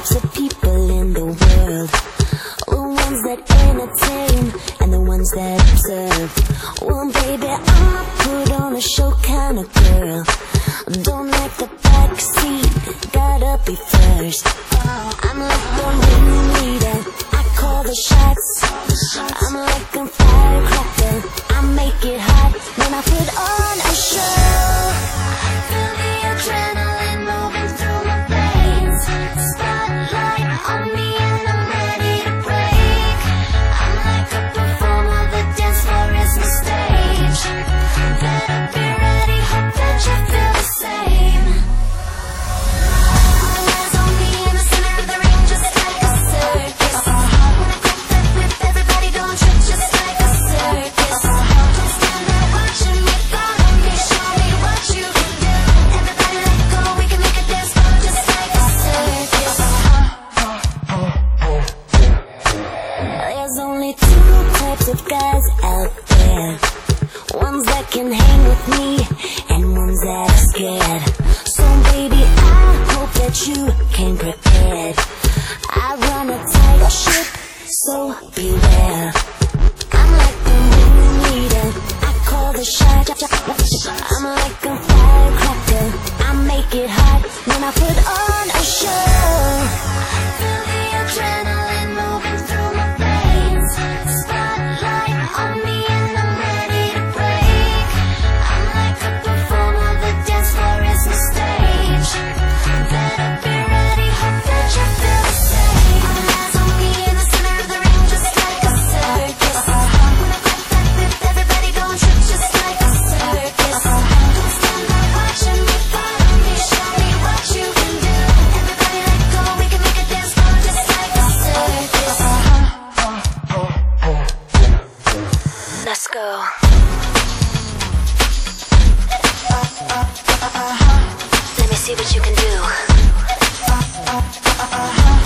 types of people in the world. The ones that entertain and the ones that observe. Well, baby, I'm a put on a show kind of girl. Don't like the backseat, gotta be first. I'm like the ringleader, I call the shots. I'm like a firecracker, I make it hot when I put on a show. Feel the adrenaline moving through my veins. Spotlight on me and I'm ready to break. I'm like a performer, the dance floor is my stage. Better be ready, hope that you feel the same. All eyes on me in the center of the ring, just like a circus. When I grab that whip, everybody don't trip, just like a circus. Don't stand there watching me, follow me, show me what you can do. Everybody let go, we can make a dance floor just like a circus. There's only two types of guys out there. Ones that can hang with me and ones that are scared. So baby, I hope that you came prepared. I run a tight ship, so beware. I'm like the ringleader, I call the shots. I'm like a firecracker, I make it hot when I put on a show. Feel the adrenaline moving through my veins. Spotlight on me and I'm ready to break. I'm like a performer, the dance floor is my stage. Better be ready, hope that you feel the same. All eyes on me in the center of the ring, just like a circus. When I grab that whip, everybody don't trip, just like a circus. Don't stand there watching me, follow me, show me what you can do. Everybody let go, we can make a dance floor just like a circus. Let's go. Let me see what you can do.